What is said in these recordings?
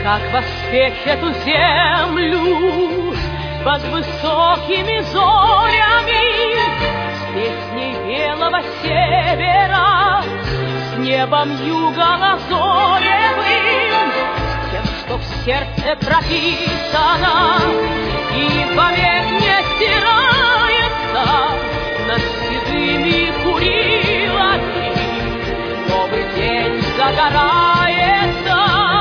Как воспеть эту землю под высокими зорями, с песней белого севера, с небом юго-лазоревым, с тем, что в сердце прописано и вовек не стирается над седыми Курилами. Добрый день загорается.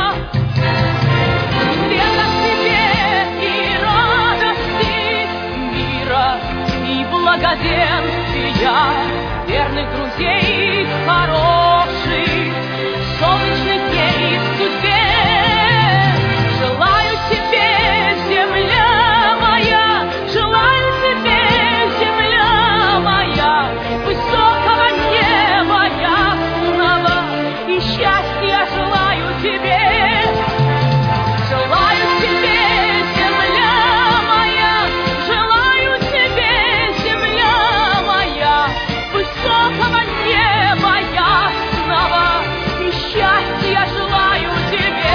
Благоденствия, верных друзей хороших, солнечных дней в судьбе. Желаю тебе, земля моя, желаю тебе, земля моя, высокого неба ясного, и счастья желаю тебе. Желаю тебе, земля моя, желаю тебе, высокого неба ясного, и счастья желаю тебе.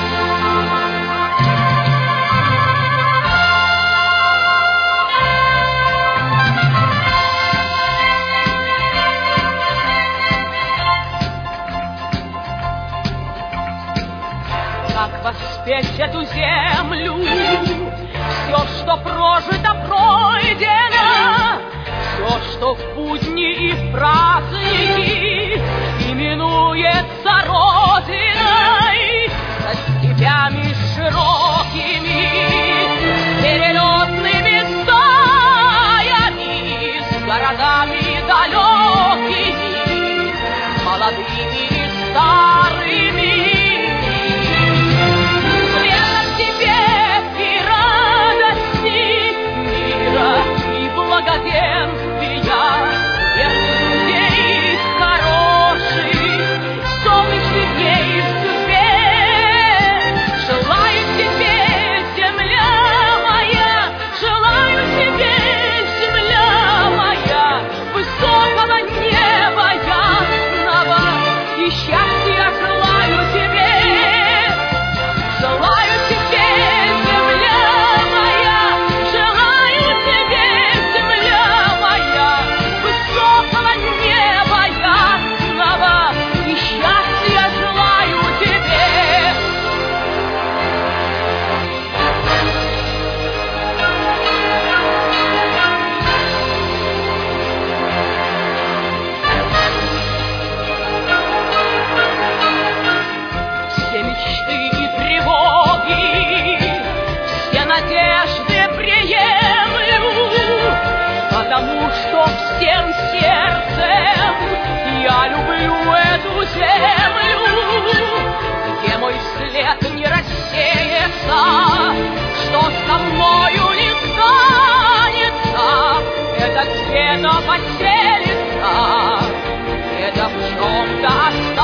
Как воспеть эту землю, все, что прожито, пройдено, все, что в будни и в праздники именуется Родиной, со степями широкими, перелетными стаями, с городами далекими, молодыми и старыми. Лето тебе и радости мира и благоденствия, верных людей хороших, солнечных дней в судьбе. Желаю тебе, земля моя, желаю тебе, земля моя, высокого неба ясного, и счастья желаю тебе. Желаю тебе, земля моя, желаю тебе, земля моя, высокого неба ясного, и счастья желаю тебе. Все мечты и тревоги, все надежды приемлю, потому что всем сердцем я люблю эту землю, где мой след не рассеется, что со мною не станется, это где-то поселится, где-то в чем-то